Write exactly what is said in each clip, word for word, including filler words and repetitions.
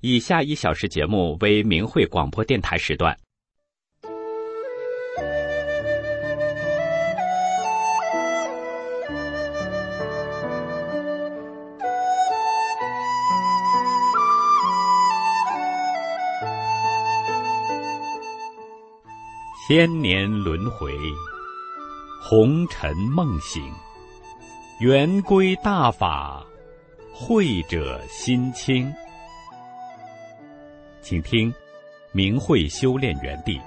以下一小时节目为明慧广播电台时段。千年轮回，红尘梦醒，圆归大法，慧者心清。请听明慧修炼园地。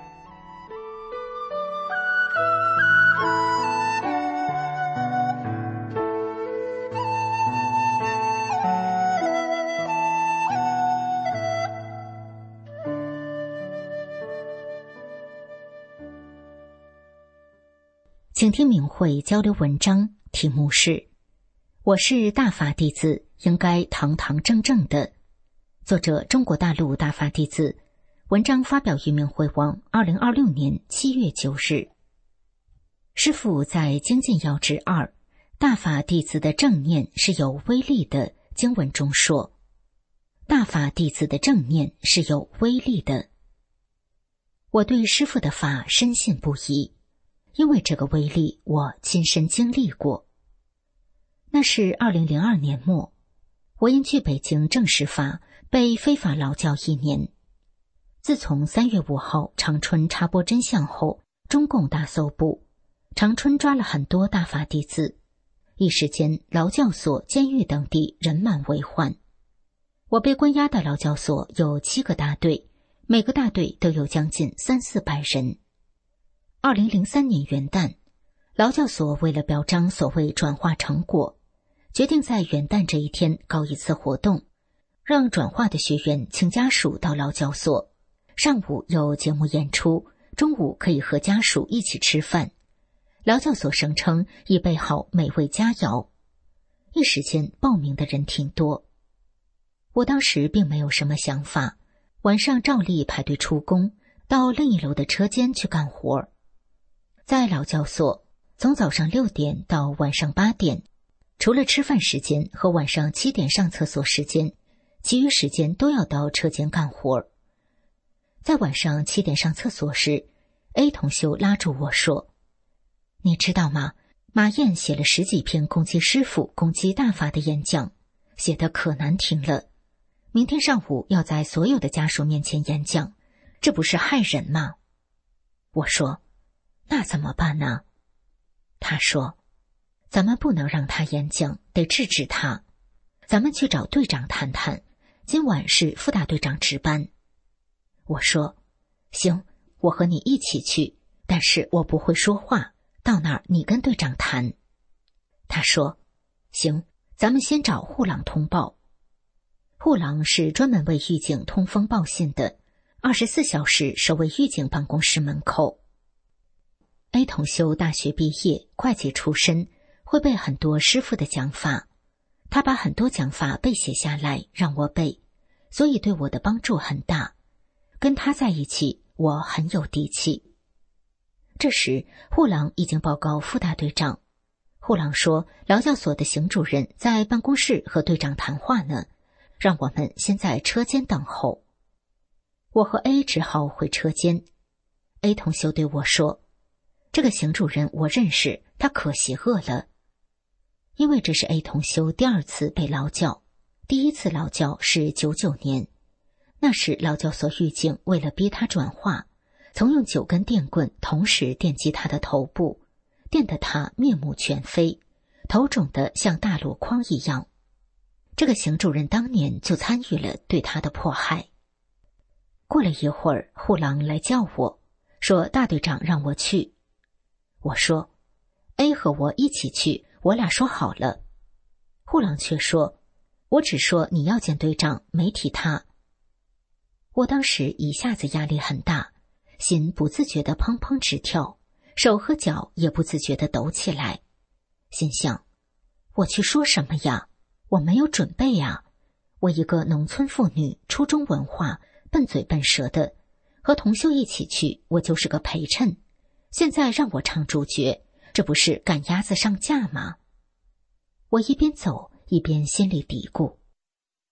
请听明慧交流文章，题目是我是大法弟子，应该堂堂正正的。作者中国大陆大法弟子，文章发表于明慧网二零二六年七月九日。师父在精进要旨二大法弟子的正念是有威力的经文中说，大法弟子的正念是有威力的。我对师父的法深信不疑，因为这个威力我亲身经历过。那是二零零二年末，我因去北京正式法被非法劳教一年。自从三月五号长春插播真相后，中共大搜捕，长春抓了很多大法弟子，一时间劳教所、监狱等地人满为患。我被关押的劳教所有七个大队，每个大队都有将近三四百人。二零零三年元旦，劳教所为了表彰所谓转化成果，决定在元旦这一天搞一次活动，让转化的学员请家属到劳教所，上午有节目演出，中午可以和家属一起吃饭。劳教所声称已备好美味佳肴，一时间报名的人挺多。我当时并没有什么想法，晚上照例排队出工，到另一楼的车间去干活。在劳教所，从早上六点到晚上八点，除了吃饭时间和晚上七点上厕所时间，其余时间都要到车间干活。在晚上七点上厕所时， A 同修拉住我说，你知道吗？马燕写了十几篇攻击师父、攻击大法的演讲，写得可难听了。明天上午要在所有的家属面前演讲，这不是害人吗？我说，那怎么办呢？他说，咱们不能让他演讲，得制止他。咱们去找队长谈谈，今晚是副大队长值班。我说，行，我和你一起去，但是我不会说话，到那儿你跟队长谈。他说，行，咱们先找护廊通报。护廊是专门为狱警通风报信的，二十四小时守卫狱警办公室门口。A 同修大学毕业，会计出身，会背很多师父的讲法，他把很多讲法背写下来让我背，所以对我的帮助很大。跟他在一起，我很有底气。这时护廊已经报告副大队长，护廊说劳教所的邢主任在办公室和队长谈话呢，让我们先在车间等候。我和 A 只好回车间。 A 同修对我说，这个邢主任我认识，他可邪恶了。因为这是 A 同修第二次被劳教，第一次劳教是九九年，那时劳教所狱警为了逼他转化，曾用九根电棍同时电击他的头部，电得他面目全非，头肿得像大箩筐一样。这个邢主任当年就参与了对他的迫害。过了一会儿，护廊来叫我，说大队长让我去。我说 A 和我一起去，我俩说好了。护廊却说，我只说你要见队长，没提他。我当时一下子压力很大，心不自觉地砰砰直跳，手和脚也不自觉地抖起来，心想，我去说什么呀？我没有准备呀，我一个农村妇女，初中文化，笨嘴笨舌的，和同修一起去，我就是个陪衬，现在让我唱主角，这不是赶鸭子上架吗？我一边走一边心里嘀咕。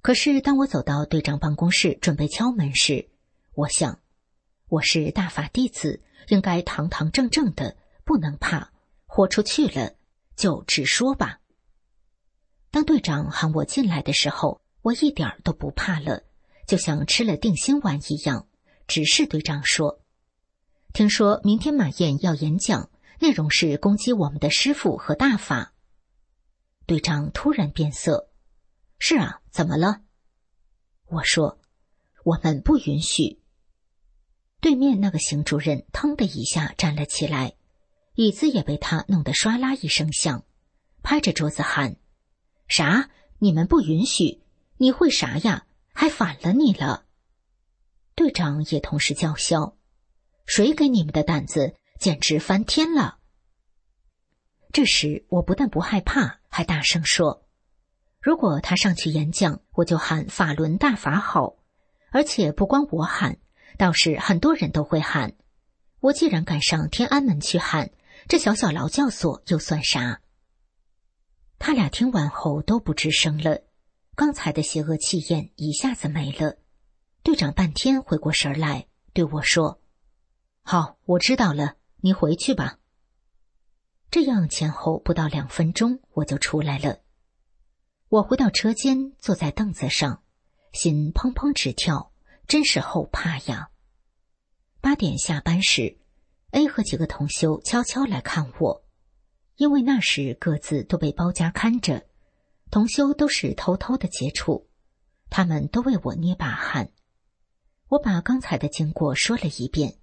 可是当我走到队长办公室准备敲门时，我想，我是大法弟子，应该堂堂正正的，不能怕，豁出去了就直说吧。当队长喊我进来的时候，我一点都不怕了，就像吃了定心丸一样，直视队长说：听说明天马燕要演讲，内容是攻击我们的师父和大法。队长突然变色：是啊，怎么了？我说：我们不允许。对面那个邢主任腾的一下站了起来，椅子也被他弄得唰啦一声响，拍着桌子喊：啥？你们不允许？你会啥呀？还反了你了！队长也同时叫嚣：谁给你们的胆子？简直翻天了！这时我不但不害怕，还大声说：如果他上去演讲，我就喊法轮大法好，而且不光我喊，倒是很多人都会喊。我既然敢上天安门去喊，这小小劳教所又算啥？他俩听完后都不吱声了，刚才的邪恶气焰一下子没了。队长半天回过神来，对我说：好，我知道了，你回去吧。这样前后不到两分钟，我就出来了。我回到车间，坐在凳子上，心砰砰直跳，真是后怕呀。八点下班时 ，A 和几个同修悄悄来看我，因为那时各自都被包家看着，同修都是偷偷的接触，他们都为我捏把汗。我把刚才的经过说了一遍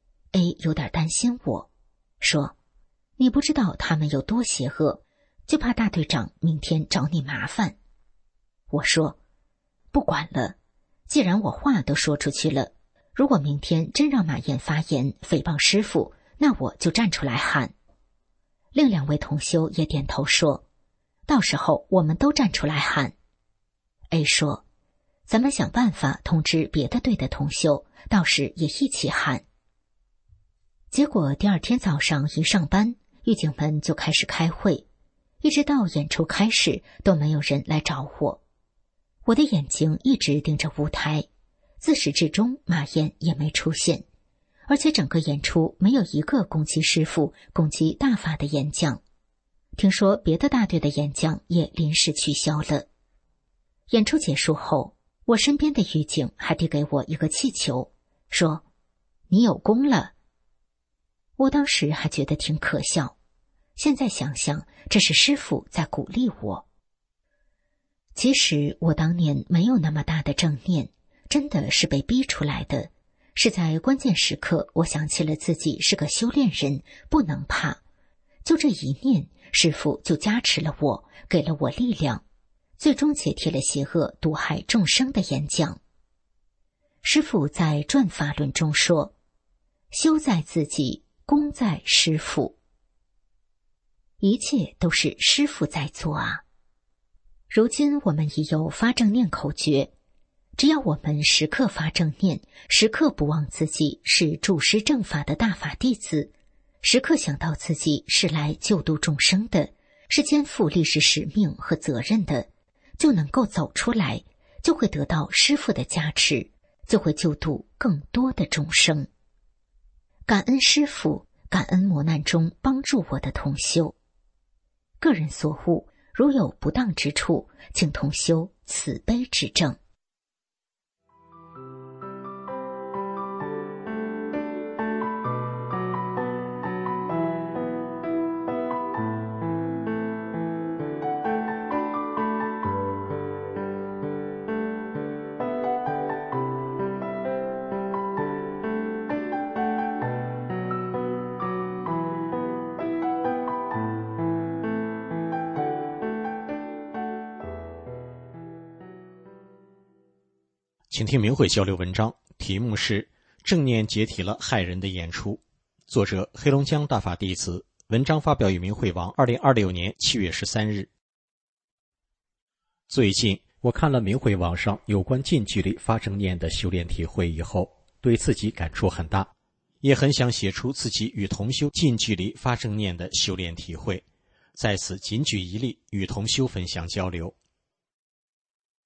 ，A 有点担心我，说：你不知道他们有多邪恶，就怕大队长明天找你麻烦。我说：不管了，既然我话都说出去了，如果明天真让马燕发言诽谤师父，那我就站出来喊。另两位同修也点头说：到时候我们都站出来喊。A 说：咱们想办法通知别的队的同修，到时也一起喊。结果第二天早上一上班，狱警们就开始开会，一直到演出开始都没有人来找我。我的眼睛一直盯着舞台，自始至终马燕也没出现，而且整个演出没有一个攻击师父、攻击大法的演讲。听说别的大队的演讲也临时取消了。演出结束后，我身边的狱警还递给我一个气球，说：你有功了。我当时还觉得挺可笑，现在想想，这是师父在鼓励我。其实我当年没有那么大的正念，真的是被逼出来的，是在关键时刻我想起了自己是个修炼人，不能怕。就这一念，师父就加持了我，给了我力量，最终解贴了邪恶毒害众生的演讲。师父在《转法论》中说：修在自己，功在师父。一切都是师父在做啊。如今我们已有发正念口诀，只要我们时刻发正念，时刻不忘自己是助师正法的大法弟子，时刻想到自己是来救度众生的，是肩负历史使命和责任的，就能够走出来，就会得到师父的加持，就会救度更多的众生。感恩师父，感恩磨难中帮助我的同修。个人所悟，如有不当之处，请同修慈悲指正。 请听明慧交流文章，题目是正念解体了害人的演出，作者黑龙江大法弟子，文章发表于明慧网二零二六年七月十三日。最近我看了明慧网上有关近距离发正念的修炼体会以后，对自己感触很大，也很想写出自己与同修近距离发正念的修炼体会，在此仅举一例与同修分享交流。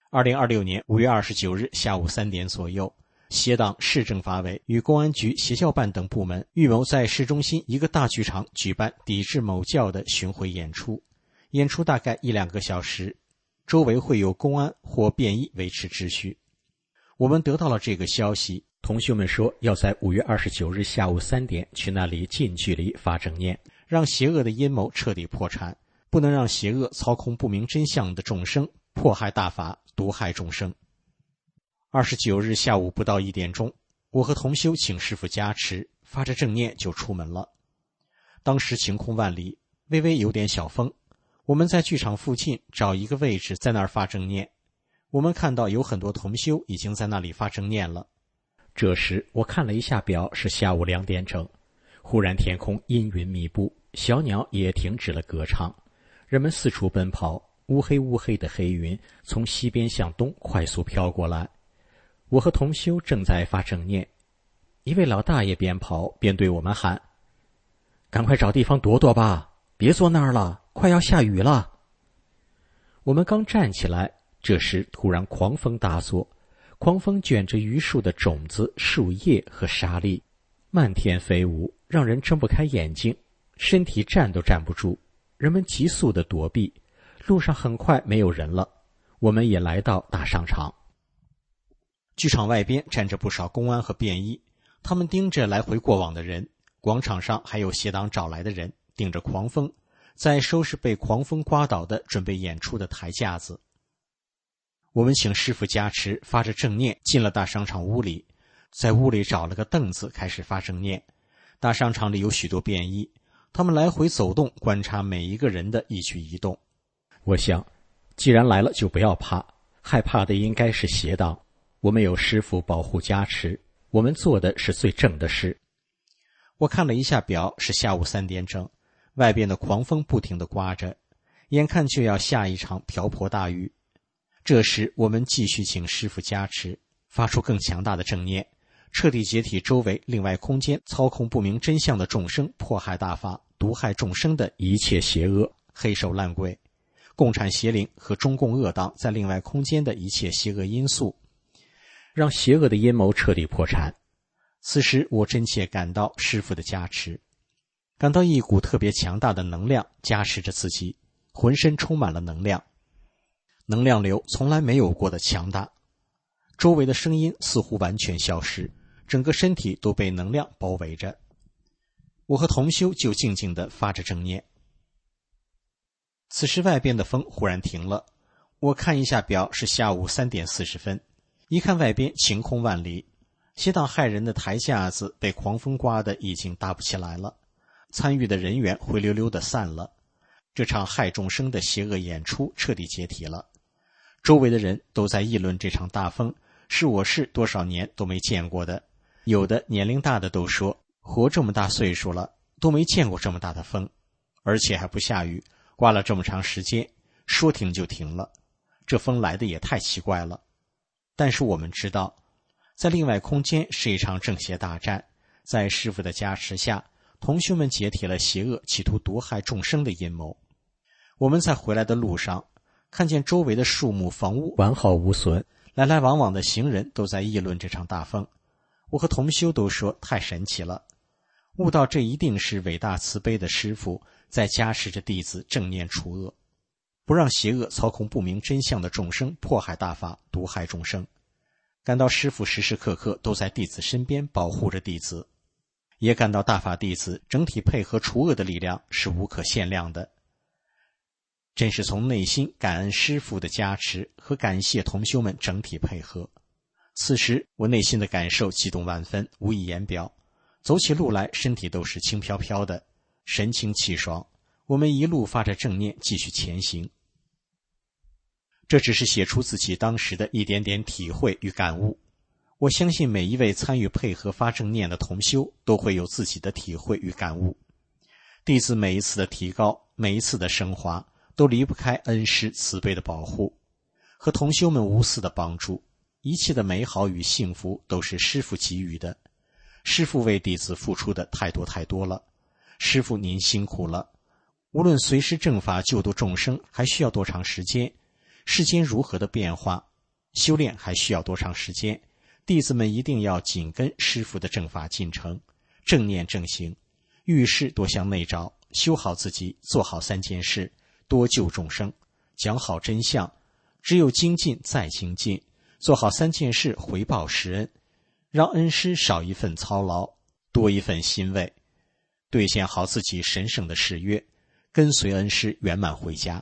二零二六年五月二十九日下午三点左右，协党市政法委与公安局邪教办等部门预谋在市中心一个大剧场举办抵制某教的巡回演出，演出大概一两个小时，周围会有公安或便衣维持秩序。我们得到了这个消息，同学们说要在五月二十九日下午三点去那里近距离发正念，让邪恶的阴谋彻底破产，不能让邪恶操控不明真相的众生，迫害大法，毒害众生。二十九日下午不到一点钟，我和同修请师父加持，发着正念就出门了。当时晴空万里，微微有点小风，我们在剧场附近找一个位置在那儿发正念。我们看到有很多同修已经在那里发正念了。这时我看了一下表，是下午两点整。忽然天空阴云密布，小鸟也停止了歌唱，人们四处奔跑，乌黑乌黑的黑云从西边向东快速飘过来。我和同修正在发正念，一位老大爷边跑边对我们喊：赶快找地方躲躲吧，别坐那儿了，快要下雨了。我们刚站起来，这时突然狂风大作，狂风卷着榆树的种子、树叶和沙粒，漫天飞舞，让人睁不开眼睛，身体站都站不住。人们急速地躲避，路上很快没有人了。我们也来到大商场。剧场外边站着不少公安和便衣，他们盯着来回过往的人。广场上还有协党找来的人，顶着狂风，在收拾被狂风刮倒的准备演出的台架子。我们请师父加持，发着正念进了大商场屋里，在屋里找了个凳子开始发正念。大商场里有许多便衣，他们来回走动，观察每一个人的一举一动。我想，既然来了就不要怕，害怕的应该是邪党。我们有师父保护加持，我们做的是最正的事。我看了一下表，是下午三点整，外边的狂风不停地刮着，眼看就要下一场瓢泼大雨。这时我们继续请师父加持，发出更强大的正念，彻底解体周围另外空间操控不明真相的众生，迫害大法，毒害众生的一切邪恶、黑手烂鬼、共产邪灵和中共恶党在另外空间的一切邪恶因素，让邪恶的阴谋彻底破产。此时我真切感到师父的加持，感到一股特别强大的能量加持着自己，浑身充满了能量，能量流从来没有过的强大。周围的声音似乎完全消失，整个身体都被能量包围着。我和同修就静静地发着正念。此时外边的风忽然停了，我看一下表，是下午三点四十分。一看外边晴空万里，邪党害人的台架子被狂风刮得已经搭不起来了，参与的人员灰溜溜地散了。这场害众生的邪恶演出彻底解体了。周围的人都在议论这场大风是我市多少年都没见过的，有的年龄大的都说活这么大岁数了都没见过这么大的风，而且还不下雨，刮了这么长时间，说停就停了，这风来的也太奇怪了。但是我们知道，在另外空间是一场正邪大战，在师父的加持下，同学们解体了邪恶企图毒害众生的阴谋。我们在回来的路上看见周围的树木房屋完好无损，来来往往的行人都在议论这场大风。我和同修都说太神奇了，悟到这一定是伟大慈悲的师父在加持着弟子正念除恶，不让邪恶操控不明真相的众生，迫害大法，毒害众生。感到师父时时刻刻都在弟子身边保护着弟子，也感到大法弟子整体配合除恶的力量是无可限量的。真是从内心感恩师父的加持和感谢同修们整体配合。此时我内心的感受激动万分，无以言表，走起路来身体都是轻飘飘的，神清气爽。我们一路发着正念继续前行。这只是写出自己当时的一点点体会与感悟，我相信每一位参与配合发正念的同修都会有自己的体会与感悟。弟子每一次的提高，每一次的升华，都离不开恩师慈悲的保护和同修们无私的帮助，一切的美好与幸福都是师父给予的。师父为弟子付出的太多太多了，师父您辛苦了。无论随师正法救度众生还需要多长时间，世间如何的变化， 修炼还需要多长时间？弟子们一定要紧跟师父的正法进程，正念正行，遇事多向内找，修好自己，做好三件事，多救众生，讲好真相，只有精进再精进，做好三件事回报师恩，让恩师少一份操劳，多一份欣慰，兑现好自己神圣的誓约，跟随恩师圆满回家。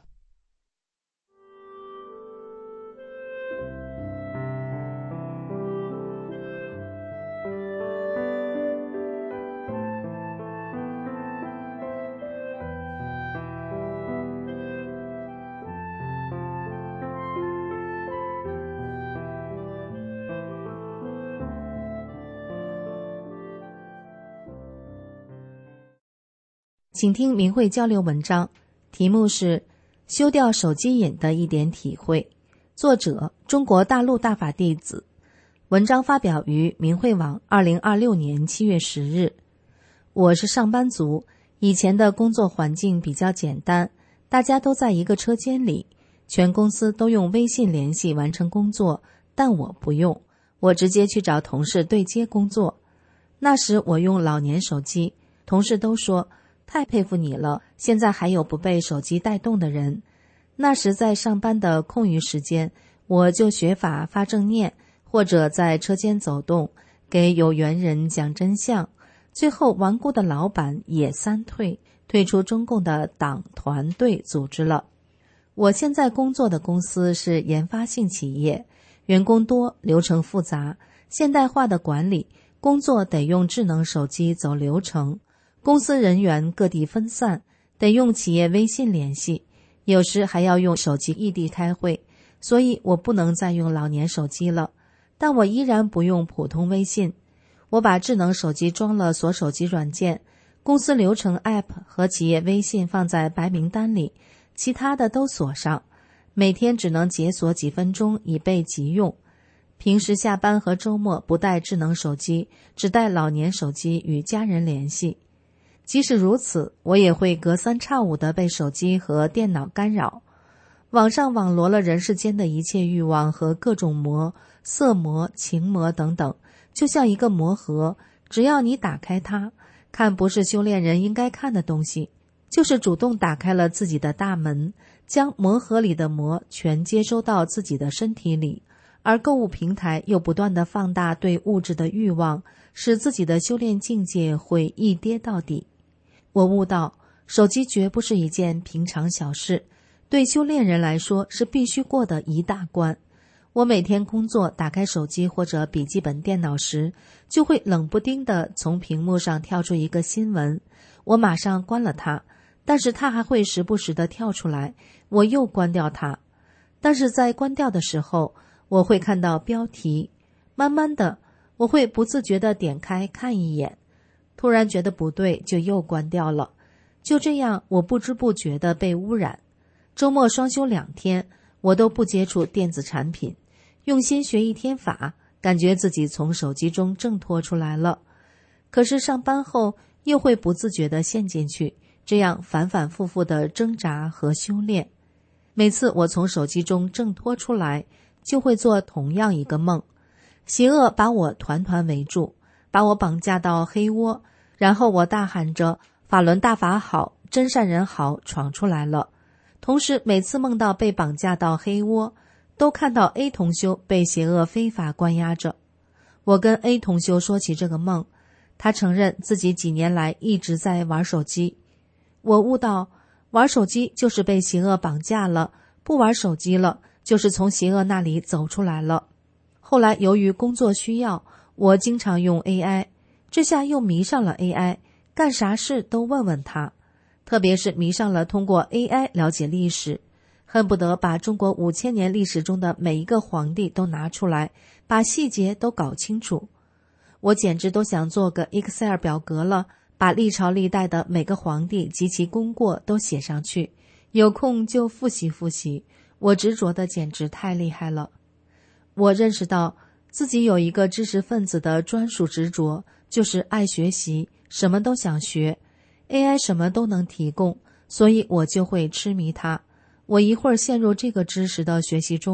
请听明慧交流文章，题目是修掉手机瘾的一点体会，作者中国大陆大法弟子，文章发表于明慧网二零二六年七月十日。我是上班族，以前的工作环境比较简单，大家都在一个车间里，全公司都用微信联系完成工作，但我不用，我直接去找同事对接工作。那时我用老年手机，同事都说太佩服你了，现在还有不被手机带动的人。那时在上班的空余时间，我就学法发正念，或者在车间走动，给有缘人讲真相。最后顽固的老板也三退，退出中共的党团队组织了。我现在工作的公司是研发性企业，员工多，流程复杂，现代化的管理，工作得用智能手机走流程。公司人员各地分散，得用企业微信联系，有时还要用手机异地开会，所以我不能再用老年手机了。但我依然不用普通微信，我把智能手机装了锁手机软件，公司流程 App 和企业微信放在白名单里，其他的都锁上，每天只能解锁几分钟以备急用。平时下班和周末不带智能手机，只带老年手机与家人联系。即使如此，我也会隔三差五地被手机和电脑干扰。网上网罗了人世间的一切欲望和各种魔，色魔、情魔等等，就像一个魔盒，只要你打开它，看不是修炼人应该看的东西，就是主动打开了自己的大门，将魔盒里的魔全接收到自己的身体里。而购物平台又不断地放大对物质的欲望，使自己的修炼境界会一跌到底。我悟到，手机绝不是一件平常小事，对修炼人来说是必须过的一大关。我每天工作打开手机或者笔记本电脑时，就会冷不丁地从屏幕上跳出一个新闻，我马上关了它，但是它还会时不时地跳出来，我又关掉它。但是在关掉的时候，我会看到标题，慢慢的，我会不自觉地点开看一眼，突然觉得不对，就又关掉了。就这样，我不知不觉地被污染。周末双休两天，我都不接触电子产品，用心学一天法，感觉自己从手机中挣脱出来了。可是上班后又会不自觉地陷进去，这样反反复复的挣扎和修炼。每次我从手机中挣脱出来，就会做同样一个梦，邪恶把我团团围住，把我绑架到黑窝，然后我大喊着法轮大法好，真善人好，闯出来了。同时每次梦到被绑架到黑窝，都看到 A 同修被邪恶非法关押着。我跟 A 同修说起这个梦，他承认自己几年来一直在玩手机。我悟到，玩手机就是被邪恶绑架了，不玩手机了，就是从邪恶那里走出来了。后来由于工作需要，我经常用 A I， 这下又迷上了 A I， 干啥事都问问他，特别是迷上了通过 A I 了解历史，恨不得把中国五千年历史中的每一个皇帝都拿出来，把细节都搞清楚。我简直都想做个 Excel 表格了，把历朝历代的每个皇帝及其功过都写上去，有空就复习复习。我执着的简直太厉害了。我认识到自己有一个知识分子的专属执着，就是爱学习，什么都想学。 A I 什么都能提供，所以我就会痴迷它。我一会儿陷入这个知识的学习中，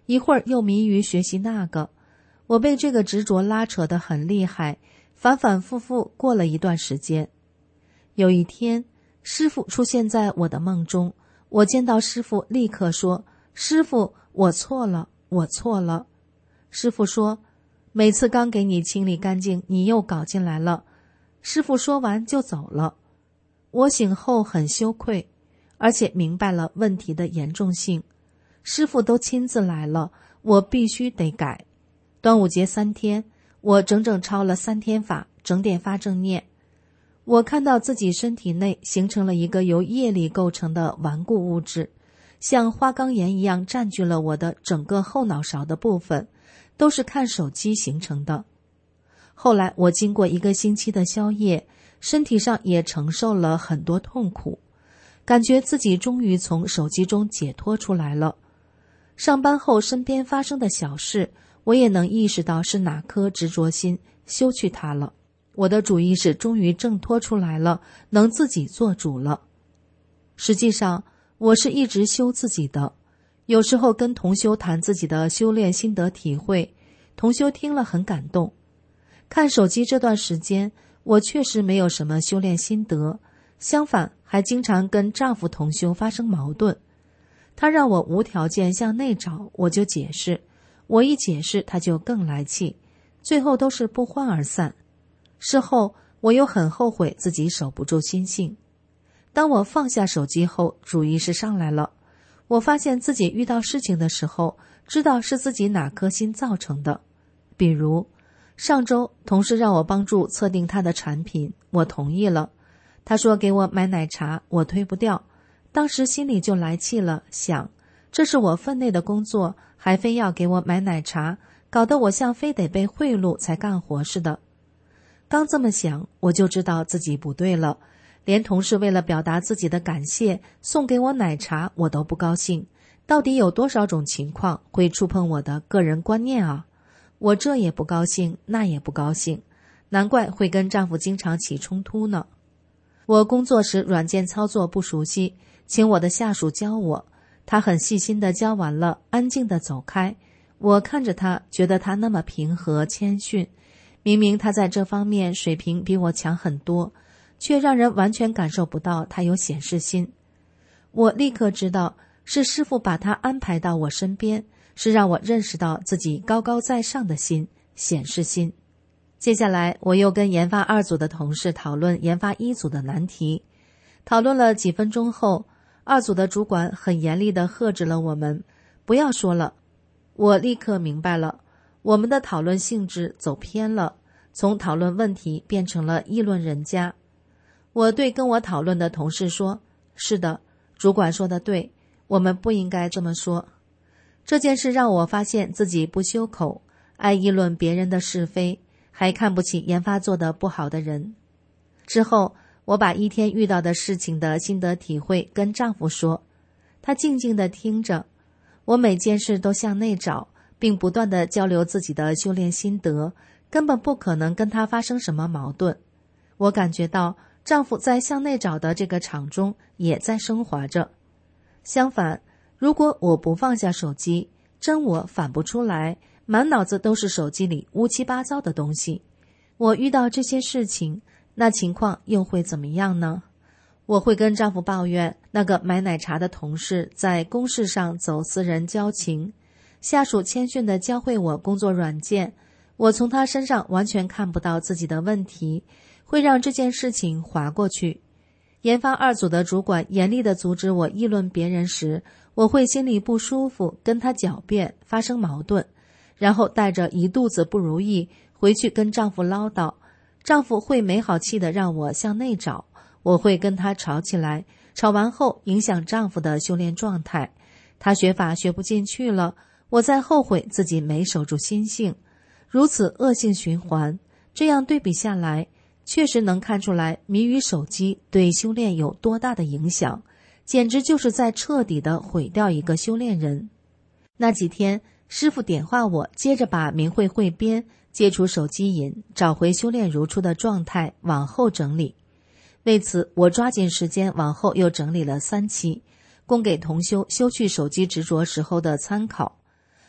一会儿又迷于学习那个。我被这个执着拉扯得很厉害，反反复复过了一段时间。有一天，师父出现在我的梦中，我见到师父立刻说：师父，我错了，我错了。师父说：每次刚给你清理干净，你又搞进来了。师父说完就走了。我醒后很羞愧，而且明白了问题的严重性。师父都亲自来了，我必须得改。端午节三天，我整整抄了三天法，整点发正念。我看到自己身体内形成了一个由业力构成的顽固物质，像花岗岩一样占据了我的整个后脑勺的部分，都是看手机形成的。后来我经过一个星期的宵夜，身体上也承受了很多痛苦，感觉自己终于从手机中解脱出来了。上班后身边发生的小事，我也能意识到是哪颗执着心修去它了。我的主意识终于挣脱出来了，能自己做主了。实际上，我是一直修自己的。有时候跟同修谈自己的修炼心得体会，同修听了很感动。看手机这段时间，我确实没有什么修炼心得，相反还经常跟丈夫同修发生矛盾。他让我无条件向内找，我就解释，我一解释他就更来气，最后都是不欢而散。事后我又很后悔自己守不住心性。当我放下手机后，主意识上来了，我发现自己遇到事情的时候，知道是自己哪颗心造成的。比如上周同事让我帮助测定他的产品，我同意了。他说给我买奶茶，我推不掉，当时心里就来气了，想这是我分内的工作，还非要给我买奶茶，搞得我像非得被贿赂才干活似的。刚这么想，我就知道自己不对了，连同事为了表达自己的感谢送给我奶茶我都不高兴。到底有多少种情况会触碰我的个人观念啊？我这也不高兴，那也不高兴，难怪会跟丈夫经常起冲突呢。我工作时软件操作不熟悉，请我的下属教我，他很细心地教完了，安静地走开。我看着他，觉得他那么平和谦逊，明明他在这方面水平比我强很多，却让人完全感受不到他有显示心。我立刻知道是师父把他安排到我身边，是让我认识到自己高高在上的心，显示心。接下来我又跟研发二组的同事讨论研发一组的难题，讨论了几分钟后，二组的主管很严厉地喝止了我们，不要说了。我立刻明白了，我们的讨论性质走偏了，从讨论问题变成了议论人家。我对跟我讨论的同事说，是的，主管说的对，我们不应该这么说。这件事让我发现自己不修口，爱议论别人的是非，还看不起研发做得不好的人。之后我把一天遇到的事情的心得体会跟丈夫说，他静静地听着。我每件事都向内找，并不断地交流自己的修炼心得，根本不可能跟他发生什么矛盾。我感觉到丈夫在向内找的这个场中也在升华着。相反，如果我不放下手机，真我反不出来，满脑子都是手机里乌七八糟的东西。我遇到这些事情，那情况又会怎么样呢？我会跟丈夫抱怨那个买奶茶的同事在公事上走私人交情，下属谦逊地教会我工作软件，我从他身上完全看不到自己的问题，会让这件事情划过去。研发二组的主管严厉地阻止我议论别人时，我会心里不舒服，跟他狡辩，发生矛盾，然后带着一肚子不如意回去跟丈夫唠叨。丈夫会没好气地让我向内找，我会跟他吵起来，吵完后影响丈夫的修炼状态，他学法学不进去了，我再后悔自己没守住心性，如此恶性循环。这样对比下来，确实能看出来迷于手机对修炼有多大的影响，简直就是在彻底地毁掉一个修炼人。那几天师父点化我，接着把明慧汇编，戒除手机瘾，找回修炼如初的状态，往后整理。为此我抓紧时间往后又整理了三期，供给同修修去手机执着时候的参考。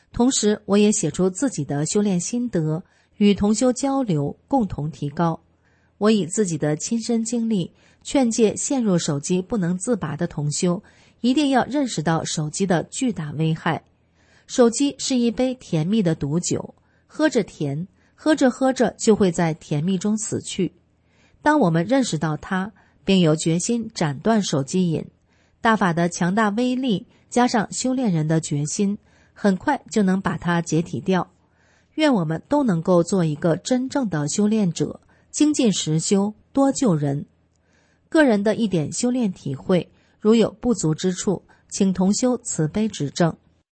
同时我也写出自己的修炼心得，与同修交流，共同提高。我以自己的亲身经历劝诫陷入手机不能自拔的同修，一定要认识到手机的巨大危害。手机是一杯甜蜜的毒酒，喝着甜，喝着喝着就会在甜蜜中死去。当我们认识到它，并有决心斩断手机瘾，大法的强大威力加上修炼人的决心，很快就能把它解体掉。愿我们都能够做一个真正的修炼者，精进实修，多救人。个人的一点修炼体会，如有不足之处，请同修慈悲指正。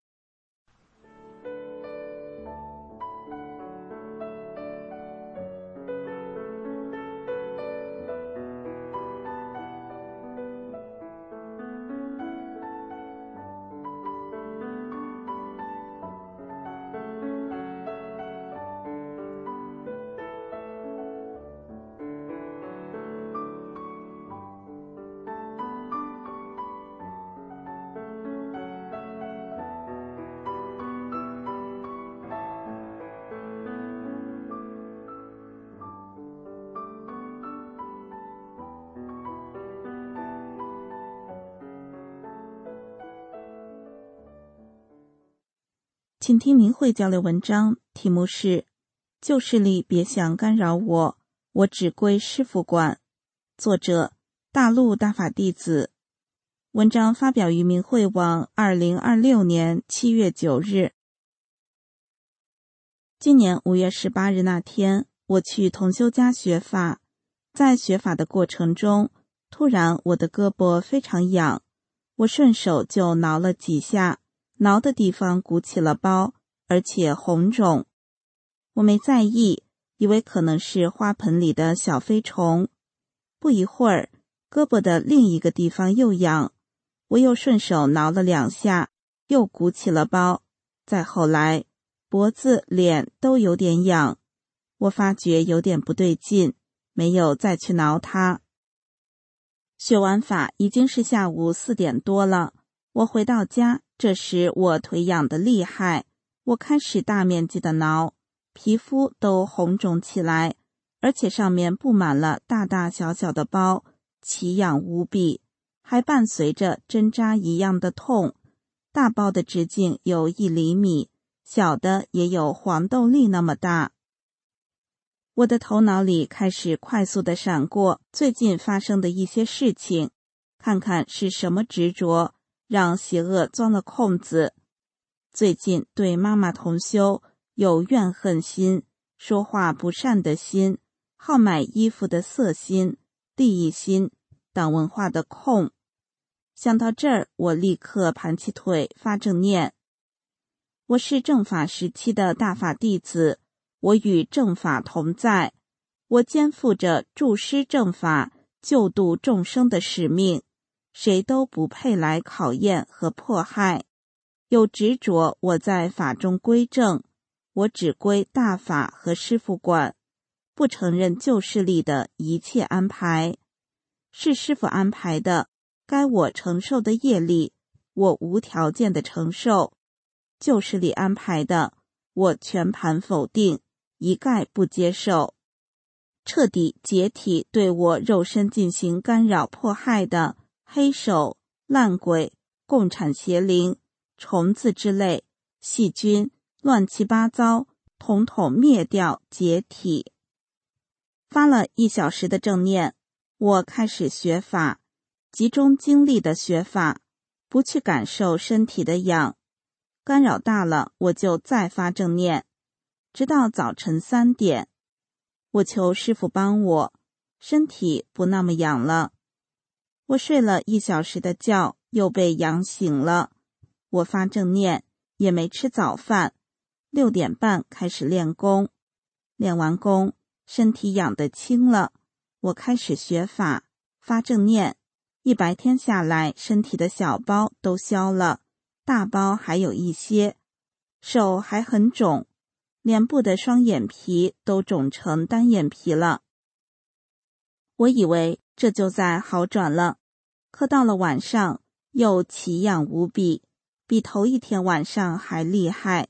请听明慧交流文章，题目是旧势力别想干扰我，我只归师父管。作者大陆大法弟子。文章发表于明慧网二零二六年七月九日。今年五月十八日那天，我去同修家学法，在学法的过程中，突然我的胳膊非常痒，我顺手就挠了几下，挠的地方鼓起了包，而且红肿。我没在意，以为可能是花盆里的小飞虫。不一会儿，胳膊的另一个地方又痒，我又顺手挠了两下，又鼓起了包。再后来，脖子、脸都有点痒，我发觉有点不对劲，没有再去挠它。学完法已经是下午四点多了，我回到家，这时我腿痒得厉害，我开始大面积的挠，皮肤都红肿起来，而且上面布满了大大小小的包，奇痒无比，还伴随着针扎一样的痛。大包的直径有一厘米，小的也有黄豆粒那么大。我的头脑里开始快速地闪过最近发生的一些事情，看看是什么执着让邪恶钻了空子。最近对妈妈同修有怨恨心，说话不善的心，好买衣服的色心，利益心，党文化的空。想到这儿，我立刻盘起腿发正念。我是正法时期的大法弟子，我与正法同在，我肩负着助师正法、救度众生的使命，谁都不配来考验和迫害。有执着，我在法中归正，我只归大法和师父管，不承认旧势力的一切安排。是师父安排的，该我承受的业力，我无条件的承受；旧势力安排的，我全盘否定，一概不接受。彻底解体对我肉身进行干扰迫害的黑手、烂鬼、共产邪灵、虫子之类、细菌、乱七八糟，统统灭掉解体。发了一小时的正念，我开始学法，集中精力的学法，不去感受身体的痒。干扰大了，我就再发正念，直到早晨三点。我求师父帮我，身体不那么痒了。我睡了一小时的觉，又被痒醒了。我发正念，也没吃早饭，六点半开始练功。练完功，身体痒得轻了，我开始学法，发正念。一白天下来，身体的小包都消了，大包还有一些，手还很肿，脸部的双眼皮都肿成单眼皮了。我以为这就在好转了，可到了晚上又奇痒无比，比头一天晚上还厉害，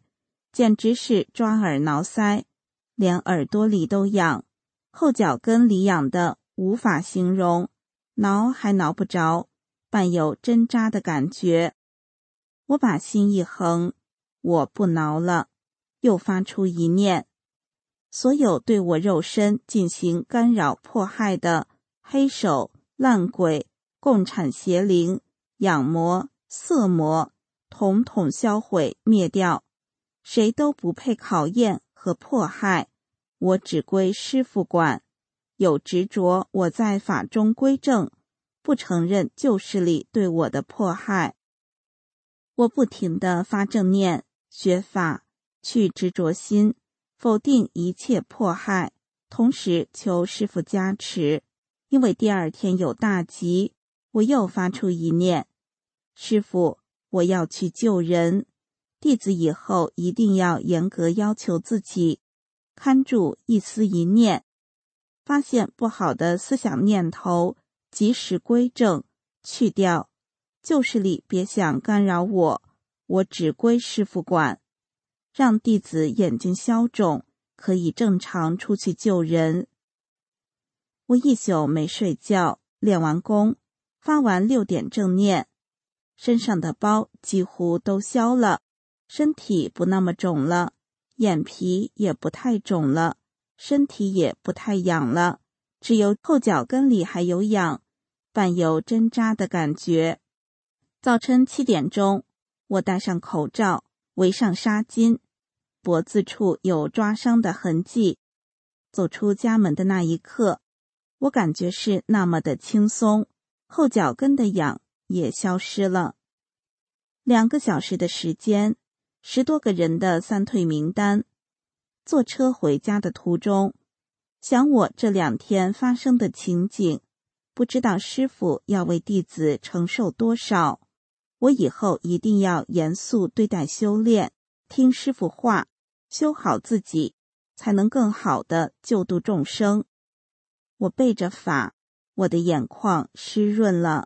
简直是抓耳挠腮，连耳朵里都痒，后脚跟里痒的无法形容，挠还挠不着，伴有针扎的感觉。我把心一横，我不挠了，又发出一念：所有对我肉身进行干扰迫害的黑手、烂鬼、共产邪灵、养魔、色魔，统统销毁灭掉，谁都不配考验和迫害，我只归师父管。有执着我在法中归正，不承认旧势力对我的迫害。我不停地发正念，学法，去执着心，否定一切迫害，同时求师父加持。因为第二天有大吉，我又发出一念：师父，我要去救人，弟子以后一定要严格要求自己，看住一丝一念，发现不好的思想念头，及时归正，去掉，旧势力别想干扰我，我只归师父管，让弟子眼睛消肿，可以正常出去救人。我一宿没睡觉，练完功，发完六点正念，身上的包几乎都消了，身体不那么肿了，眼皮也不太肿了，身体也不太痒了，只有后脚跟里还有痒，伴有针扎的感觉。早晨七点钟，我戴上口罩，围上纱巾，脖子处有抓伤的痕迹。走出家门的那一刻，我感觉是那么的轻松，后脚跟的痒也消失了。两个小时的时间，十多个人的三退名单。坐车回家的途中，想我这两天发生的情景，不知道师父要为弟子承受多少。我以后一定要严肃对待修炼，听师父话，修好自己，才能更好地救度众生。我背着法，我的眼眶湿润了。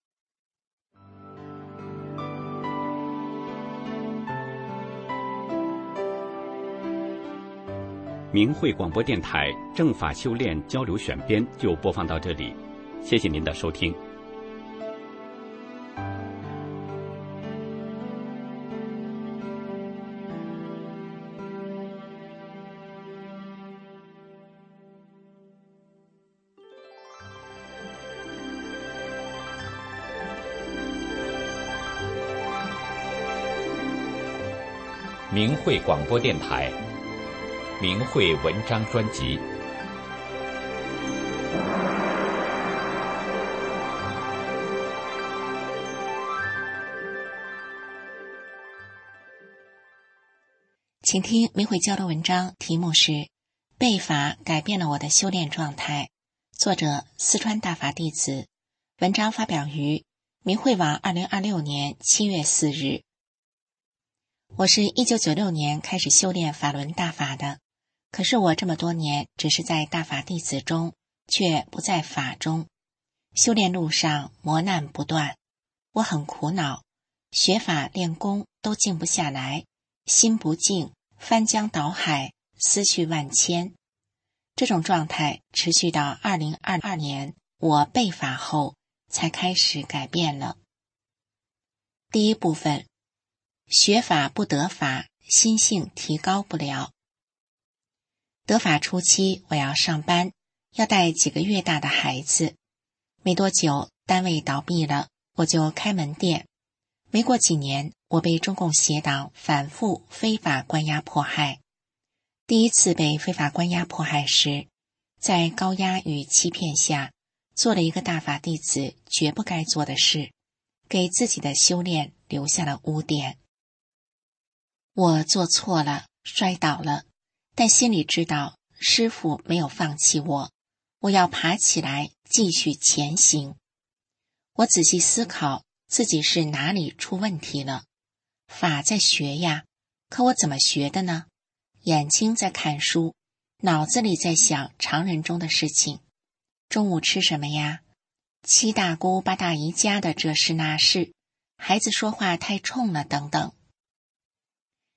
明慧广播电台正法修炼交流选编就播放到这里，谢谢您的收听。明慧广播电台明慧文章专辑。 请听明慧交流文章，题目是背法改变了我的修炼状态，作者四川大法弟子，文章发表于明慧网二零二六年七月四日。我是一九九六年开始修炼法轮大法的，可是我这么多年只是在大法弟子中，却不在法中。修炼路上磨难不断，我很苦恼，学法练功都静不下来，心不静，翻江倒海，思绪万千。这种状态持续到二零二二年，我背法后才开始改变了。第一部分，学法不得法，心性提高不了。得法初期，我要上班，要带几个月大的孩子。没多久，单位倒闭了，我就开门店。没过几年，我被中共邪党反复非法关押迫害。第一次被非法关押迫害时，在高压与欺骗下，做了一个大法弟子绝不该做的事，给自己的修炼留下了污点。我做错了，摔倒了，但心里知道师父没有放弃我，我要爬起来继续前行。我仔细思考自己是哪里出问题了。法在学呀，可我怎么学的呢？眼睛在看书，脑子里在想常人中的事情。中午吃什么呀？七大姑八大姨家的这事那事，孩子说话太冲了等等。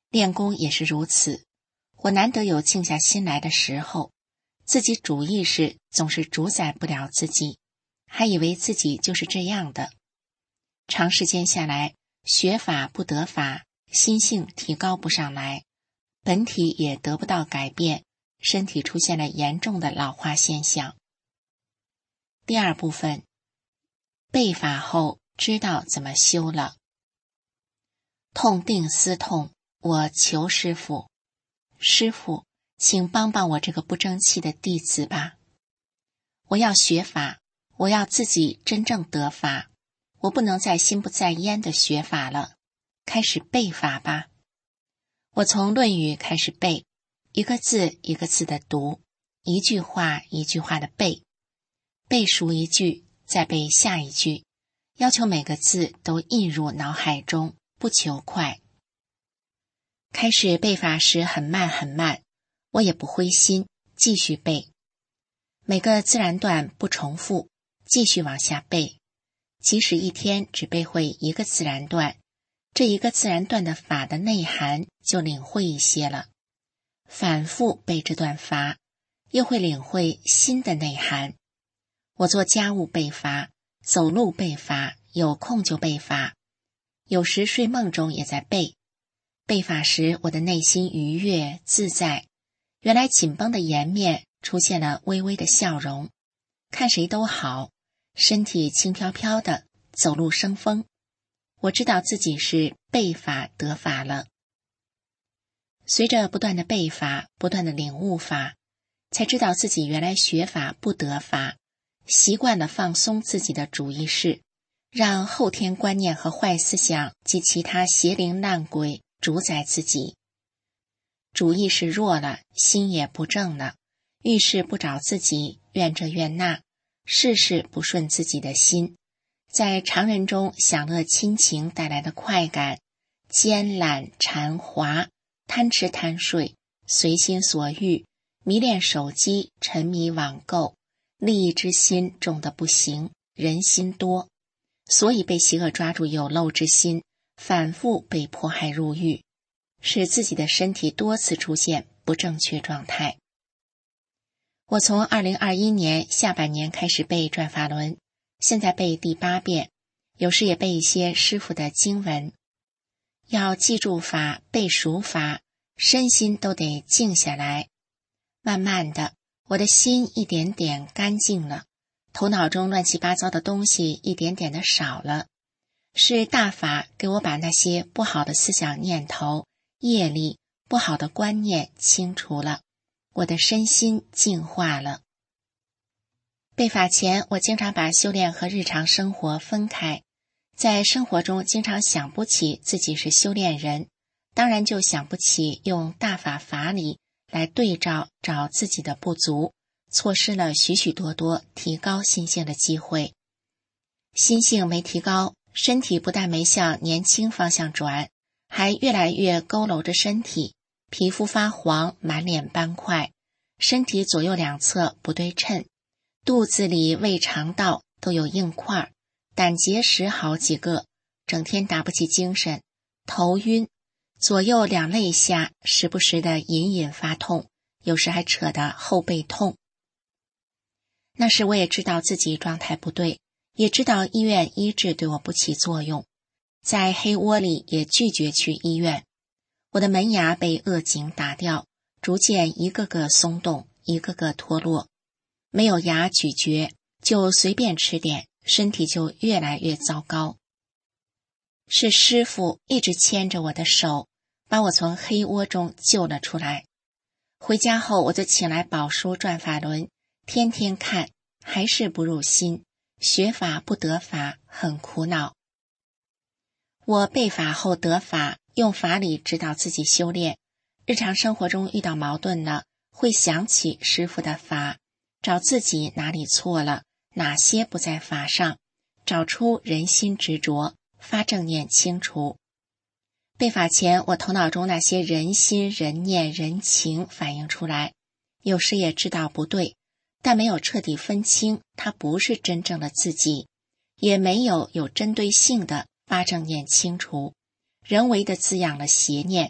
练功也是如此，我难得有静下心来的时候，自己主意识总是主宰不了自己，还以为自己就是这样的。长时间下来，学法不得法，心性提高不上来，本体也得不到改变，身体出现了严重的老化现象。第二部分，背法后知道怎么修了。痛定思痛，我求师父，师父，请帮帮我这个不争气的弟子吧。我要学法，我要自己真正得法，我不能再心不在焉的学法了，开始背法吧。我从《论语》开始背，一个字一个字的读，一句话一句话的背，背熟一句，再背下一句，要求每个字都印入脑海中，不求快。开始背法时很慢很慢，我也不灰心，继续背。每个自然段不重复，继续往下背。即使一天只背会一个自然段，这一个自然段的法的内涵就领会一些了。反复背这段法，又会领会新的内涵。我做家务背法，走路背法，有空就背法，有时睡梦中也在背。背法时，我的内心愉悦自在，原来紧绷的颜面出现了微微的笑容，看谁都好，身体轻飘飘的，走路生风。我知道自己是背法得法了。随着不断的背法，不断的领悟法，才知道自己原来学法不得法，习惯了放松自己的主意识，让后天观念和坏思想及其他邪灵烂鬼主宰自己。主意识弱了，心也不正了，遇事不找自己，怨这怨那，事事不顺自己的心，在常人中享乐亲情带来的快感，奸懒馋滑，贪吃贪睡，随心所欲，迷恋手机，沉迷网购，利益之心重得不行，人心多，所以被邪恶抓住有漏之心，反复被迫害入狱，使自己的身体多次出现不正确状态。我从二零二一年下半年开始背转法轮，现在背第八遍，有时也背一些师父的经文。要记住法，背熟法，身心都得静下来。慢慢的，我的心一点点干净了，头脑中乱七八糟的东西一点点的少了。是大法给我把那些不好的思想念头、业力、不好的观念清除了，我的身心净化了。背法前，我经常把修炼和日常生活分开，在生活中经常想不起自己是修炼人，当然就想不起用大法法理来对照找自己的不足，错失了许许多多提高心性的机会。心性没提高，身体不但没向年轻方向转，还越来越佝偻着身体，皮肤发黄，满脸斑块，身体左右两侧不对称，肚子里胃肠道都有硬块，胆结石好几个，整天打不起精神，头晕，左右两肋下时不时的隐隐发痛，有时还扯得后背痛。那时我也知道自己状态不对，也知道医院医治对我不起作用，在黑窝里也拒绝去医院。我的门牙被扼颈打掉，逐渐一个个松动，一个个脱落，没有牙咀嚼，就随便吃点，身体就越来越糟糕。是师父一直牵着我的手，把我从黑窝中救了出来。回家后，我就请来宝书转法轮，天天看，还是不入心，学法不得法，很苦恼。我背法后得法，用法理指导自己修炼，日常生活中遇到矛盾了，会想起师父的法，找自己哪里错了，哪些不在法上，找出人心执着，发正念清除。背法前，我头脑中那些人心、人念、人情反映出来，有时也知道不对，但没有彻底分清它不是真正的自己，也没有有针对性的发正念清除，人为的滋养了邪念，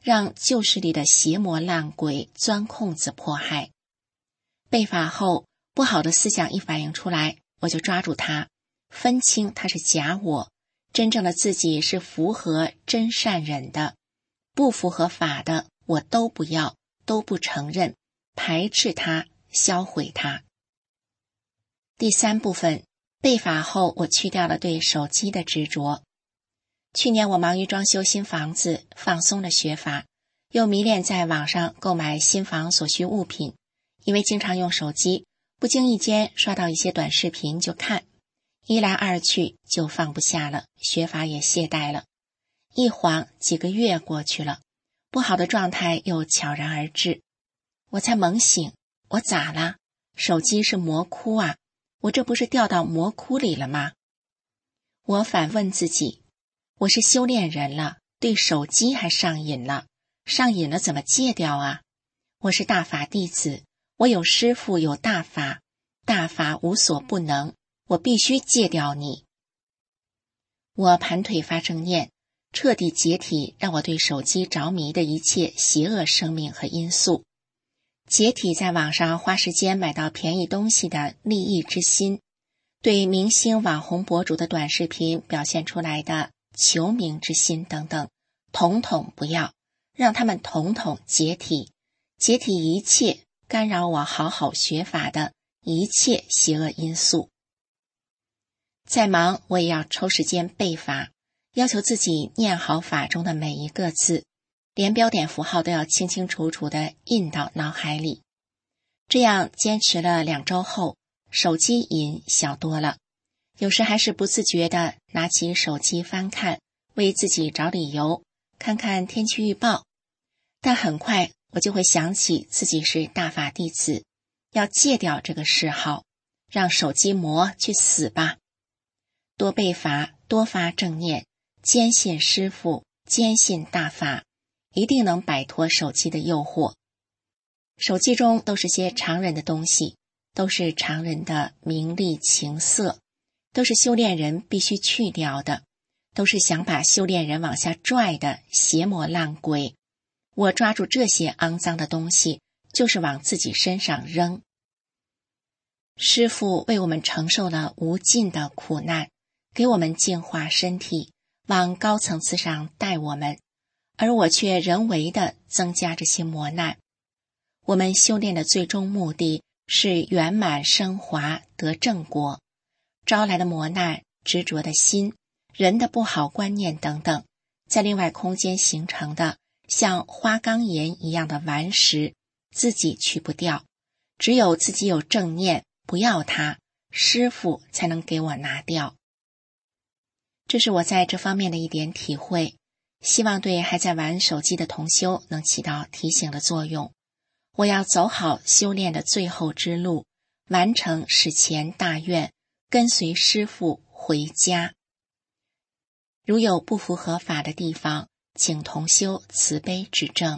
让旧势力的邪魔烂鬼钻空子迫害。被法后，不好的思想一反映出来，我就抓住它，分清它是假我，真正的自己是符合真善忍的，不符合法的我都不要，都不承认，排斥它，销毁它。第三部分，被法后我去掉了对手机的执着。去年我忙于装修新房子，放松了学法，又迷恋在网上购买新房所需物品，因为经常用手机，不经意间刷到一些短视频就看，一来二去就放不下了，学法也懈怠了。一晃几个月过去了，不好的状态又悄然而至，我才猛醒，我咋了？手机是魔窟啊，我这不是掉到魔窟里了吗？我反问自己，我是修炼人了，对手机还上瘾了，上瘾了怎么戒掉啊？我是大法弟子，我有师父有大法，大法无所不能，我必须戒掉你。我盘腿发正念，彻底解体让我对手机着迷的一切邪恶生命和因素，解体在网上花时间买到便宜东西的利益之心，对明星网红博主的短视频表现出来的求名之心等等，统统不要，让他们统统解体，解体一切干扰我好好学法的一切邪恶因素。再忙我也要抽时间背法，要求自己念好法中的每一个字，连标点符号都要清清楚楚地印到脑海里。这样坚持了两周后，手机瘾小多了，有时还是不自觉地拿起手机翻看，为自己找理由，看看天气预报。但很快我就会想起自己是大法弟子，要戒掉这个嗜好，让手机魔去死吧。多背法，多发正念，坚信师父，坚信大法，一定能摆脱手机的诱惑。手机中都是些常人的东西，都是常人的名利情色，都是修炼人必须去掉的，都是想把修炼人往下拽的邪魔烂鬼。我抓住这些肮脏的东西，就是往自己身上扔。师父为我们承受了无尽的苦难，给我们净化身体，往高层次上带我们，而我却人为地增加这些磨难。我们修炼的最终目的是圆满升华得正果，招来的磨难、执着的心、人的不好观念等等，在另外空间形成的像花岗岩一样的顽石，自己去不掉，只有自己有正念，不要它，师父才能给我拿掉。这是我在这方面的一点体会，希望对还在玩手机的同修能起到提醒的作用。我要走好修炼的最后之路，完成史前大愿，跟随师父回家。如有不符合法的地方，请同修慈悲指正。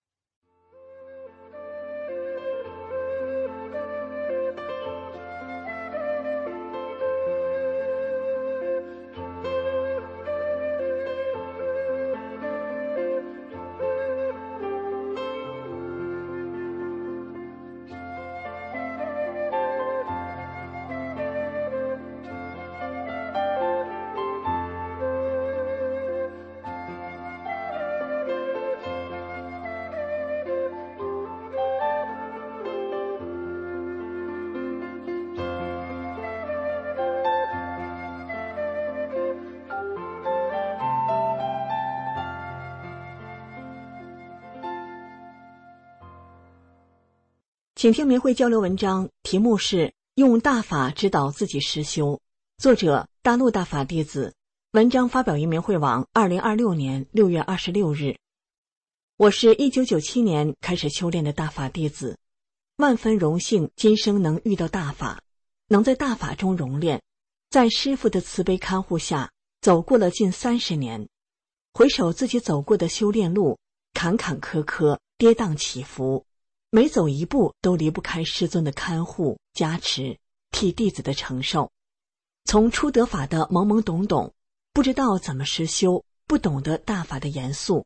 请听明慧交流文章，题目是用大法指导自己实修，作者大陆大法弟子，文章发表于明慧网二零二六年六月二十六日。我是一九九七年开始修炼的大法弟子，万分荣幸今生能遇到大法，能在大法中熔炼，在师父的慈悲看护下走过了近三十年。回首自己走过的修炼路，坎坎坷坷，跌宕起伏，每走一步都离不开师尊的看护加持，替弟子的承受。从初得法的懵懵懂懂，不知道怎么实修，不懂得大法的严肃，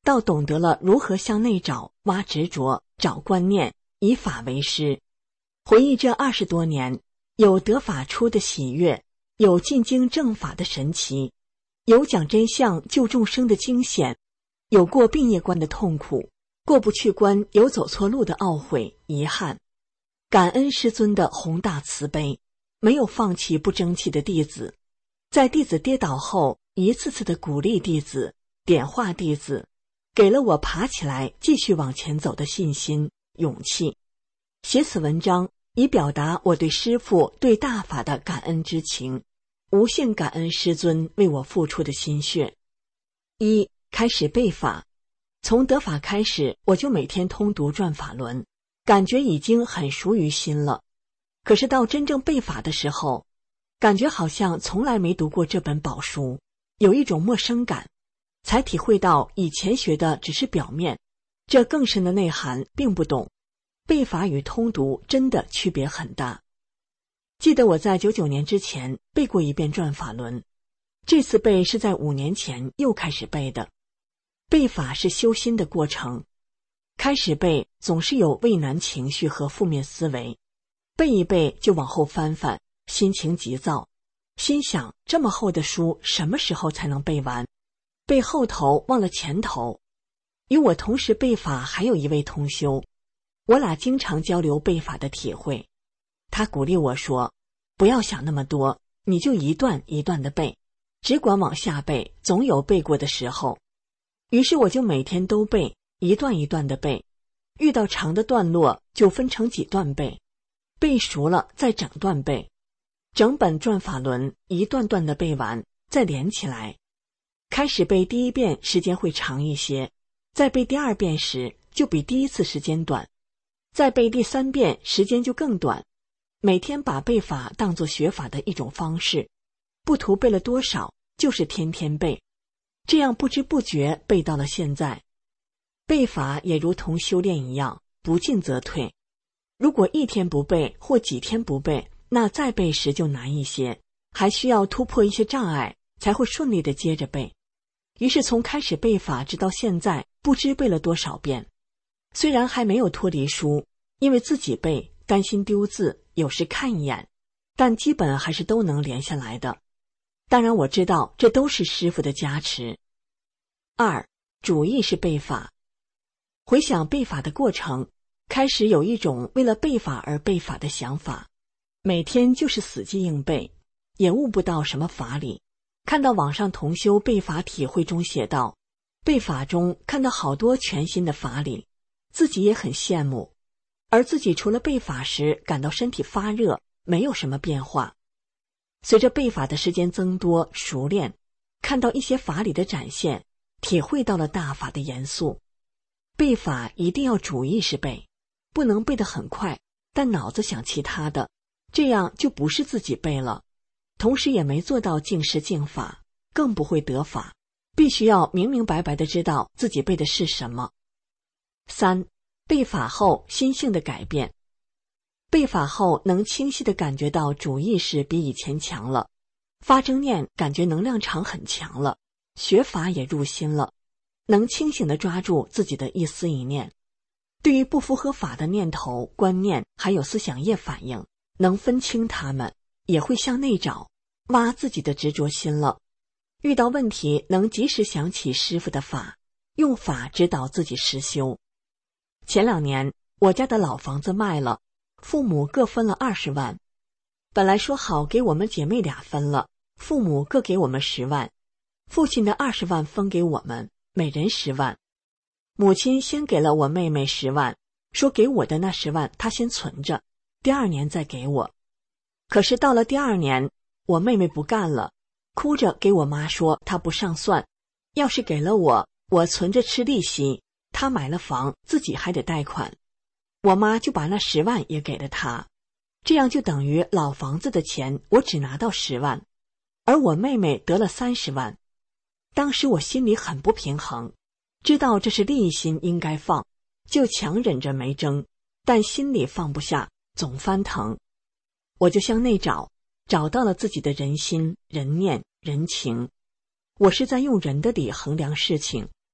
倒懂得了如何向内找，挖执着，找观念，以法为师。回忆这二十多年，有得法出的喜悦，有进经正法的神奇，有讲真相救众生的惊险，有过病业关的痛苦，过不去关有走错路的懊悔遗憾。感恩师尊的宏大慈悲，没有放弃不争气的弟子，在弟子跌倒后一次次的鼓励弟子，点化弟子，给了我爬起来继续往前走的信心勇气。写此文章以表达我对师父对大法的感恩之情，无限感恩师尊为我付出的心血。一、开始背法。从得法开始，我就每天通读转法轮，感觉已经很熟于心了。可是到真正背法的时候，感觉好像从来没读过这本宝书，有一种陌生感，才体会到以前学的只是表面，这更深的内涵并不懂。背法与通读真的区别很大。记得我在九九年之前背过一遍转法轮，这次背是在五年前又开始背的。背法是修心的过程，开始背总是有畏难情绪和负面思维，背一背就往后翻翻，心情急躁，心想这么厚的书什么时候才能背完？背后头忘了前头。与我同时背法还有一位同修，我俩经常交流背法的体会。他鼓励我说，不要想那么多，你就一段一段的背，只管往下背，总有背过的时候。于是我就每天都背，一段一段的背，遇到长的段落就分成几段背，背熟了再整段背，整本转法轮一段段的背完，再连起来。开始背第一遍时间会长一些，在背第二遍时就比第一次时间短，再背第三遍时间就更短。每天把背法当作学法的一种方式，不图背了多少，就是天天背，这样不知不觉背到了现在。背法也如同修炼一样，不进则退。如果一天不背或几天不背，那再背时就难一些，还需要突破一些障碍，才会顺利的接着背。于是从开始背法直到现在，不知背了多少遍。虽然还没有脱离书，因为自己背，担心丢字，有时看一眼，但基本还是都能连下来的。当然我知道这都是师父的加持。二、主意是背法。回想背法的过程，开始有一种为了背法而背法的想法，每天就是死记硬背，也悟不到什么法理。看到网上同修背法体会中写道，背法中看到好多全新的法理，自己也很羡慕，而自己除了背法时感到身体发热，没有什么变化。随着背法的时间增多熟练，看到一些法理的展现，体会到了大法的严肃。背法一定要主意识背，不能背得很快，但脑子想其他的，这样就不是自己背了，同时也没做到净师净法，更不会得法。必须要明明白白地知道自己背的是什么。三、背法后心性的改变。背法后能清晰地感觉到主意识比以前强了，发正念感觉能量场很强了，学法也入心了，能清醒地抓住自己的一思一念。对于不符合法的念头、观念还有思想业反应，能分清它们，也会向内找，挖自己的执着心了。遇到问题能及时想起师父的法，用法指导自己实修。前两年我家的老房子卖了，父母各分了二十万。本来说好给我们姐妹俩分了，父母各给我们十万，父亲的二十万分给我们，每人十万。母亲先给了我妹妹十万，说给我的那十万她先存着，第二年再给我。可是到了第二年，我妹妹不干了，哭着给我妈说她不上算，要是给了我，我存着吃利息，她买了房，自己还得贷款。我妈就把那十万也给了她，这样就等于老房子的钱我只拿到十万，而我妹妹得了三十万。当时我心里很不平衡，知道这是利心应该放，就强忍着没争，但心里放不下，总翻腾。我就向内找，找到了自己的人心、人念、人情。我是在用人的理衡量事情，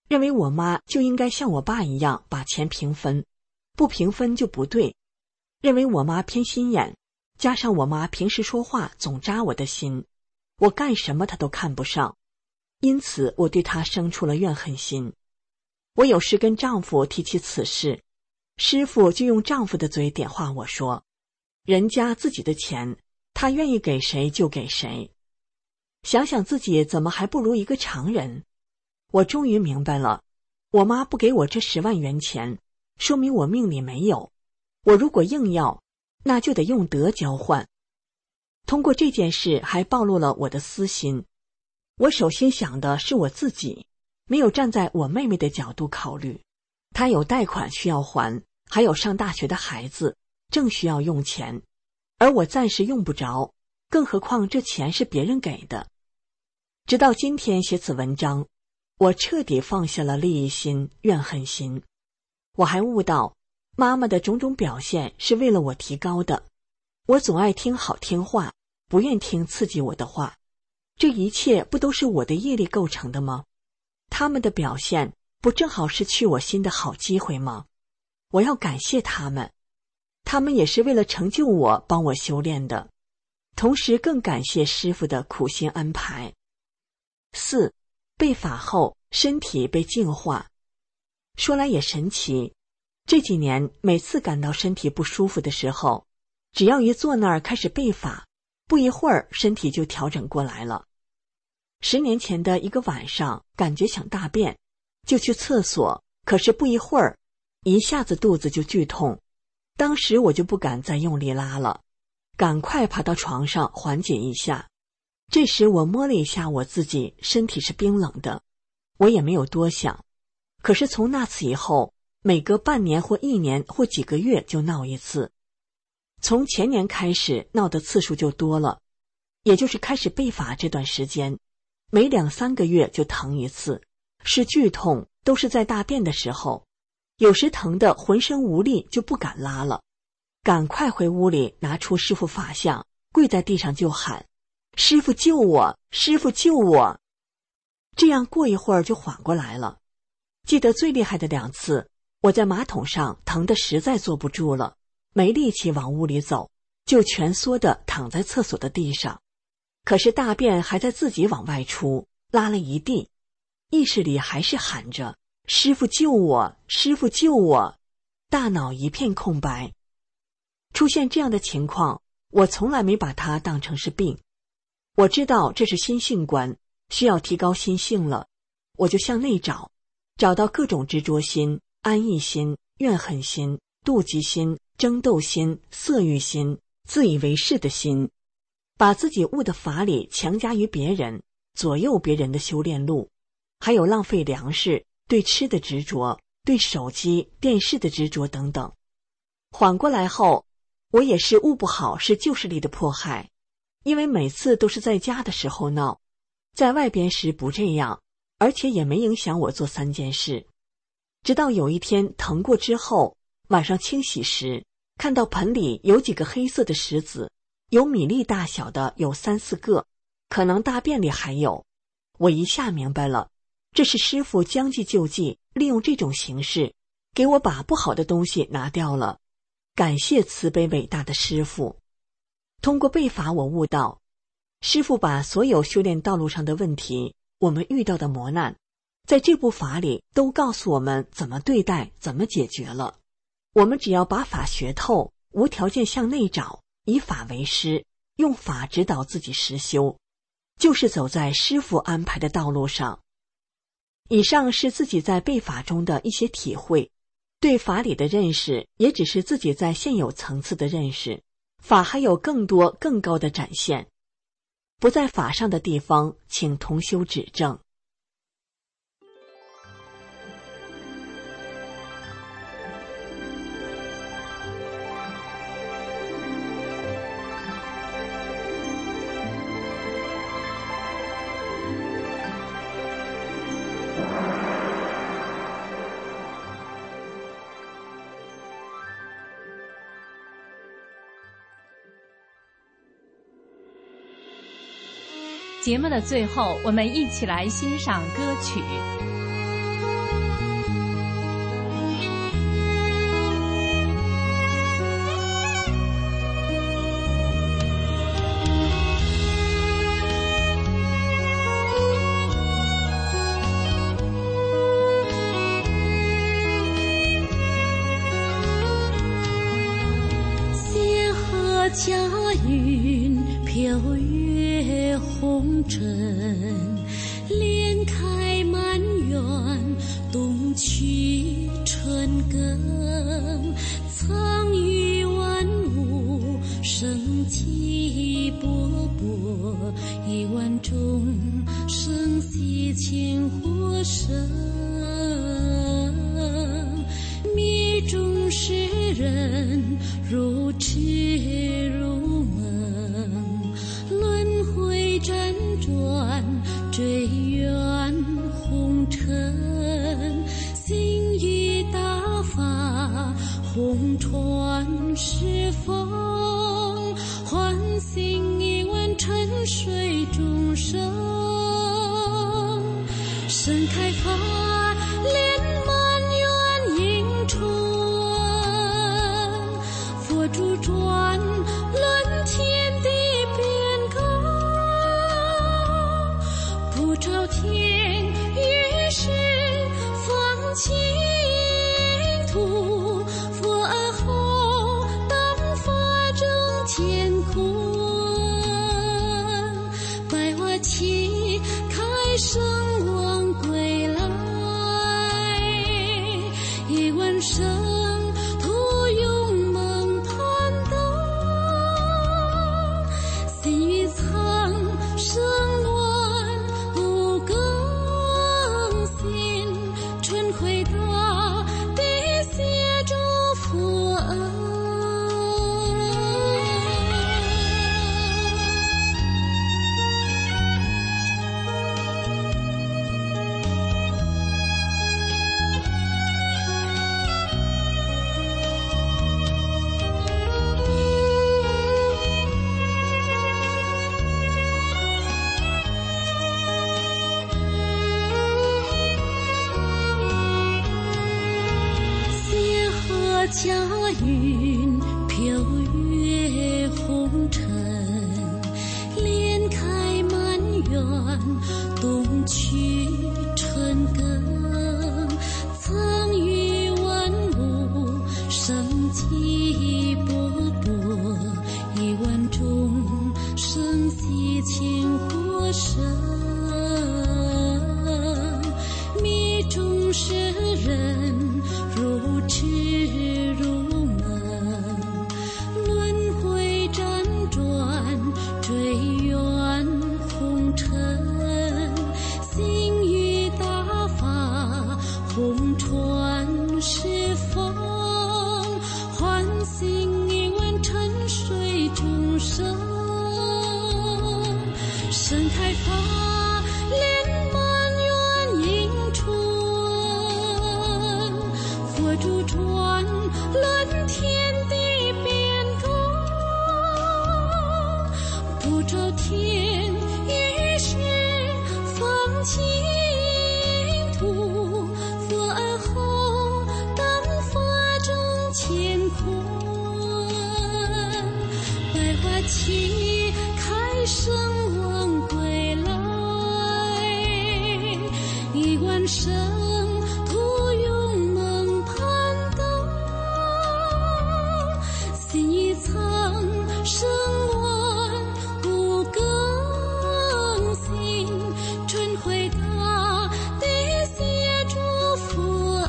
认为我妈就应该像我爸一样把钱平分，不平分就不对，认为我妈偏心眼，加上我妈平时说话总扎我的心，我干什么她都看不上，因此我对她生出了怨恨心。我有时跟丈夫提起此事，师傅就用丈夫的嘴点化我说，人家自己的钱，他愿意给谁就给谁。想想自己怎么还不如一个常人，我终于明白了，我妈不给我这十万元钱，说明我命里没有，我如果硬要，那就得用德交换。通过这件事还暴露了我的私心，我首先想的是我自己，没有站在我妹妹的角度考虑，她有贷款需要还，还有上大学的孩子，正需要用钱，而我暂时用不着，更何况这钱是别人给的。直到今天写此文章，我彻底放下了利益心、怨恨心。我还悟到，妈妈的种种表现是为了我提高的。我总爱听好听话，不愿听刺激我的话，这一切不都是我的业力构成的吗？他们的表现不正好是去我心的好机会吗？我要感谢他们，他们也是为了成就我帮我修炼的，同时更感谢师父的苦心安排。四，被法后身体被净化。说来也神奇，这几年每次感到身体不舒服的时候，只要一坐那儿开始背法，不一会儿身体就调整过来了。十年前的一个晚上，感觉想大便，就去厕所，可是不一会儿，一下子肚子就剧痛，当时我就不敢再用力拉了，赶快爬到床上缓解一下。这时我摸了一下我自己，身体是冰冷的，我也没有多想。可是从那次以后，每隔半年或一年或几个月就闹一次。从前年开始闹的次数就多了，也就是开始背法这段时间，每两三个月就疼一次，是剧痛，都是在大便的时候，有时疼得浑身无力，就不敢拉了，赶快回屋里拿出师父法像，跪在地上就喊，师父救我，师父救我。这样过一会儿就缓过来了。记得最厉害的两次，我在马桶上疼得实在坐不住了，没力气往屋里走，就蜷缩地躺在厕所的地上，可是大便还在自己往外出，拉了一地，意识里还是喊着师父救我，师父救我，大脑一片空白。出现这样的情况，我从来没把它当成是病，我知道这是心性观，需要提高心性了，我就向内找，找到各种执着心、安逸心、怨恨心、妒忌心、争斗心、色欲心、自以为是的心，把自己悟的法理强加于别人，左右别人的修炼路，还有浪费粮食、对吃的执着、对手机、电视的执着等等。缓过来后，我也是悟不好是旧势力的迫害，因为每次都是在家的时候闹，在外边时不这样，而且也没影响我做三件事。直到有一天疼过之后，晚上清洗时，看到盆里有几个黑色的石子，有米粒大小的有三四个，可能大便里还有。我一下明白了，这是师父将计就计，利用这种形式给我把不好的东西拿掉了。感谢慈悲伟大的师父。通过背法，我悟到，师父把所有修炼道路上的问题，我们遇到的磨难，在这部法里都告诉我们怎么对待，怎么解决了。我们只要把法学透，无条件向内找，以法为师，用法指导自己实修，就是走在师父安排的道路上。以上是自己在背法中的一些体会，对法理的认识也只是自己在现有层次的认识，法还有更多更高的展现。不在法上的地方，请同修指正。 节目的最后，我们一起来欣赏歌曲。 佳云飘越红尘，莲开满园，冬去春耕，苍与万物生机勃勃，亿万众生息情火生，迷中世人如痴如梦，轮回辗转追远红尘，心与大法红传是风，唤醒亿万沉睡众生，盛开法莲满园迎春，佛主转轮天地变更，普照天于是放净土，佛而后当法正乾坤，百花齐开生王归来，亿万生徒永梦攀登，心于苍生乱无更新，春回大地谢诸佛恩。佳云飘越红尘，莲开满园，冬去春耕，苍与万物生机勃勃，亿万众生息情火生，迷中世人如痴如梦，轮回辗转追远红尘，心与大法红传是风，唤醒亿万沉睡众生，盛开法莲满园迎春，佛主转轮天地变更，普照天于是放净土，佛而后当法正乾坤，百花齐开生王归来，亿万生徒永梦攀登，心于苍生乱无更新，春回大地谢诸佛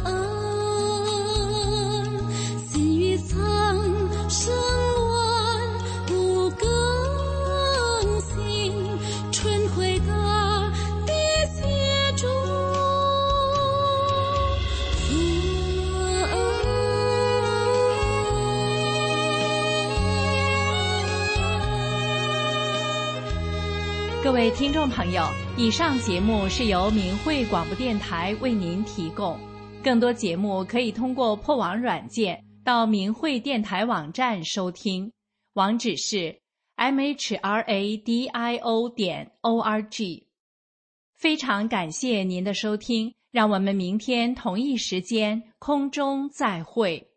恩，心于苍生乱无更新，春回大地谢诸各位听众朋友，以上节目是由明慧广播电台为您提供。更多节目可以通过破网软件到明慧电台网站收听，网址是 m h r a d i o 点 o r g。非常感谢您的收听，让我们明天同一时间空中再会。